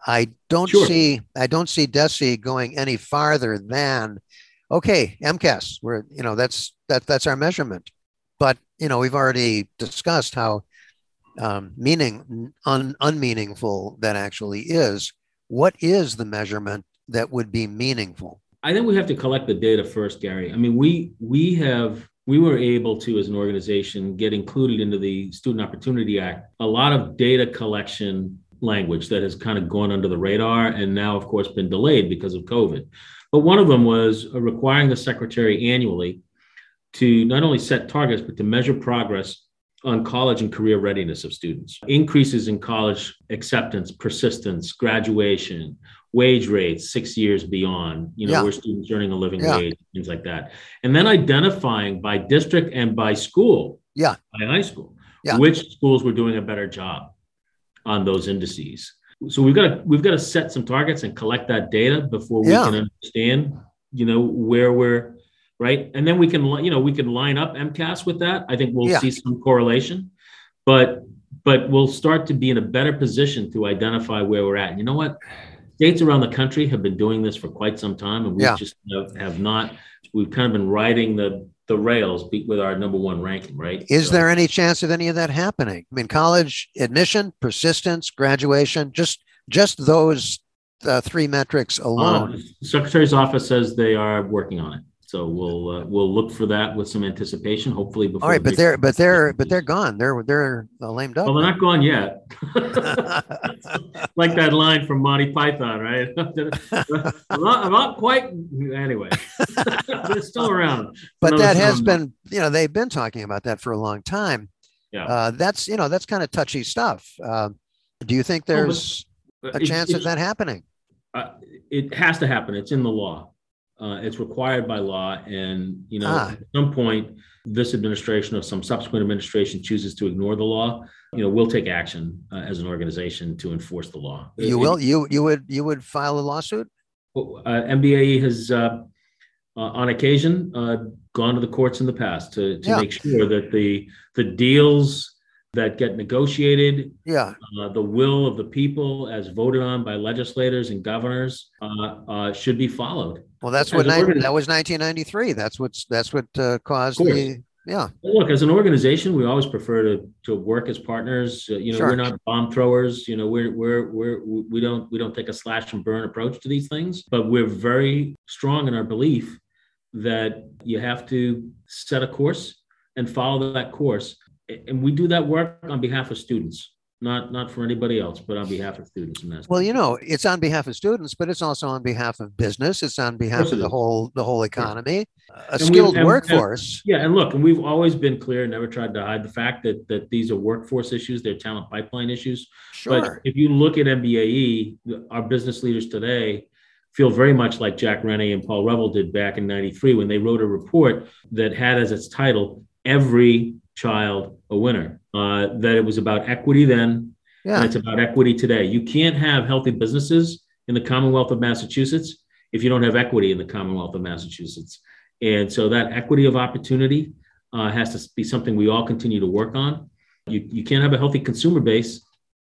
C: I don't
B: Sure.
C: see I don't see DESE going any farther than, okay, MCAS. We're you know that's that that's our measurement, but you know we've already discussed how um, meaning un, unmeaningful that actually is. What is the measurement that would be meaningful?
B: I think we have to collect the data first, Gary. I mean, we we have we were able to, as an organization, get included into the Student Opportunity Act, a lot of data collection language that has kind of gone under the radar and now, of course, been delayed because of COVID. But one of them was requiring the secretary annually to not only set targets, but to measure progress on college and career readiness of students. Increases in college acceptance, persistence, graduation, wage rates, six years beyond, you know,
C: Yeah.
B: where students earning a living
C: Yeah.
B: wage, things like that. And then identifying by district and by school,
C: Yeah.
B: by high school,
C: Yeah.
B: which schools were doing a better job on those indices. So we've got to we've got to set some targets and collect that data before we
C: Yeah.
B: can understand, you know, where we're right. And then we can, you know, we can line up MCAS with that. I think we'll
C: Yeah.
B: see some correlation, but but we'll start to be in a better position to identify where we're at. And you know what? States around the country have been doing this for quite some time, and we
C: Yeah.
B: just have, have not. We've kind of been riding the the rails with our number one ranking, right?
C: Is
B: So-
C: there any chance of any of that happening? I mean, college admission, persistence, graduation, just just those uh, three metrics alone.
B: Uh, Secretary's office says they are working on it, so we'll uh, we'll look for that with some anticipation, hopefully before.
C: All right,
B: the
C: but they're but they're but they're gone. They're they're uh, lamed up.
B: Well, they're not gone yet. Like that line from Monty Python, right? I'm, not, I'm not quite. Anyway, they're still around.
C: But
B: Another
C: that has
B: sound.
C: been, you know, they've been talking about that for a long time.
B: Yeah.
C: Uh, that's, you know, that's kind of touchy stuff. Uh, do you think there's a
B: It's-
C: chance
B: it's-
C: of that happening?
B: Uh, it has to happen. It's in the law. Uh, it's required by law. And, you know,
C: Ah.
B: at some point, this administration or some subsequent administration chooses to ignore the law, you know, we'll take action uh, as an organization to enforce the law.
C: You
B: It-
C: will, you, you would, you would file a lawsuit?
B: Uh, M B A E has, uh, uh, on occasion, uh, gone to the courts in the past to, to
C: Yeah.
B: make sure that the the deals that get negotiated,
C: Yeah.
B: uh, the will of the people as voted on by legislators and governors, uh, uh, should be followed.
C: Well, that's
B: As
C: what,
B: an
C: nine-
B: organ-
C: that was nineteen ninety-three. That's what's, that's what uh, caused
B: Of course.
C: the, yeah.
B: Look, as an organization, we always prefer to to work as partners. Uh, you know,
C: Sure.
B: we're not bomb throwers. You know, we're we're we're we don't we don't take a slash and burn approach to these things. But we're very strong in our belief that you have to set a course and follow that course. And we do that work on behalf of students, not not for anybody else, but on behalf of students. And that's
C: Well, you know, it's on behalf of students, but it's also on behalf of business. It's on behalf
B: course
C: of
B: it
C: the
B: is.
C: whole, the whole economy, a
B: And we-
C: skilled
B: and-
C: workforce.
B: Yeah, and look, and we've always been clear, never tried to hide the fact that that these are workforce issues, they're talent pipeline issues. But
C: Sure.
B: if you look at M B A E, our business leaders today feel very much like Jack Rennie and Paul Revell did back in ninety-three when they wrote a report that had as its title, Every Child a Winner, uh, that it was about equity then, and
C: Yeah.
B: it's about equity today. You can't have healthy businesses in the Commonwealth of Massachusetts if you don't have equity in the Commonwealth of Massachusetts. And so that equity of opportunity uh, has to be something we all continue to work on. You, you can't have a healthy consumer base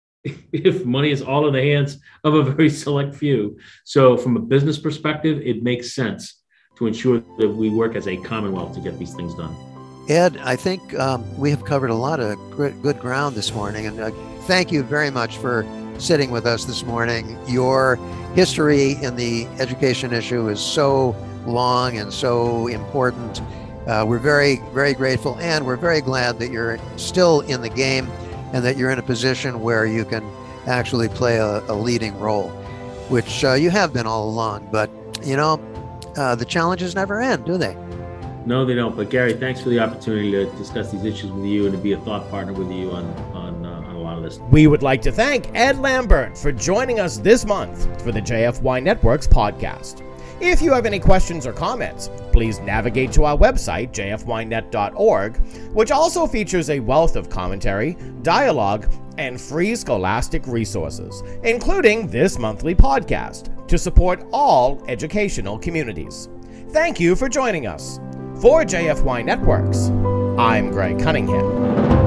B: if money is all in the hands of a very select few. So from a business perspective, it makes sense to ensure that we work as a Commonwealth to get these things done.
C: Ed, I think um, we have covered a lot of gr- good ground this morning, and uh, thank you very much for sitting with us this morning. Your history in the education issue is so long and so important. Uh, we're very, very grateful, and we're very glad that you're still in the game and that you're in a position where you can actually play a, a leading role, which uh, you have been all along. But, you know, uh, the challenges never end, do they?
B: No, they don't. But Gary, thanks for the opportunity to discuss these issues with you and to be a thought partner with you on on, uh, on a lot of this.
A: We would like to thank Ed Lambert for joining us this month for the J F Y Networks podcast. If you have any questions or comments, please navigate to our website, j f y net dot org, which also features a wealth of commentary, dialogue, and free scholastic resources, including this monthly podcast, to support all educational communities. Thank you for joining us. For J F Y Networks, I'm Greg Cunningham.